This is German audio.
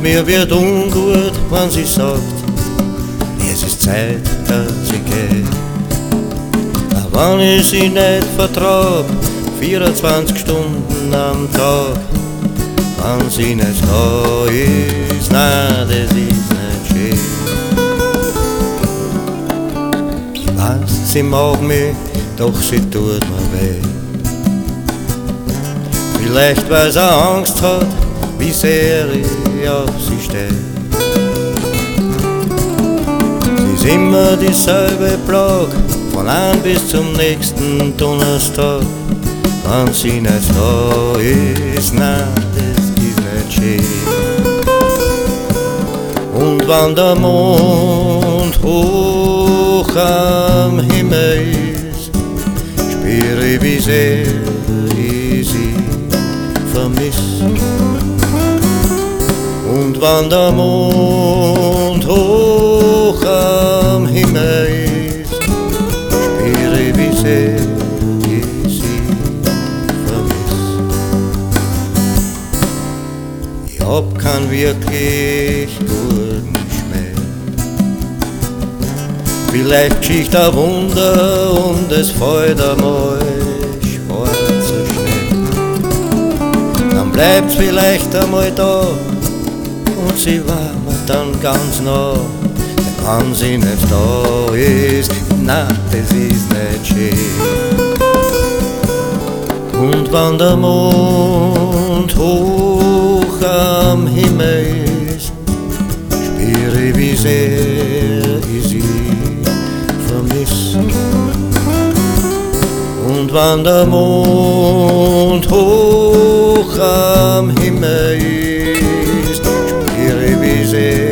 mir wird ungut, wenn sie sagt, es ist Zeit, dass ich geh. Wenn ich sie nicht vertrag, 24 Stunden am Tag, wenn sie nicht da ist, nein, das ist nicht schön. Ich weiß, sie mag mich, doch sie tut mir weh. Vielleicht weil sie Angst hat, wie sehr ich auf sie stehe. Sie ist immer dieselbe Plage, von einem bis zum nächsten Donnerstag. Wenn sie nicht da ist, nein, das ist nicht schön. Und wenn der Mond hoch am Himmel ist, spüre ich, wie sehr ich sie vermiss. Und wenn der Mond hoch am Himmel ist, spüre ich, wie sehr ich sie vermiss. Ich hab keinen wirklich guten Schmäh. Vielleicht geschieht ein Wunder und es fällt einmal schwarzer Schnee. Dann bleibt's vielleicht einmal da und sie war mir dann ganz nah. Denn wenn sie nicht da ist, nein, das ist nicht schön. Und wenn der Mond hoch am Himmel ist, spüre ich, wie sehr ich sie vermiss. Und wenn der Mond hoch am Himmel ist, spüre ich, wie sehr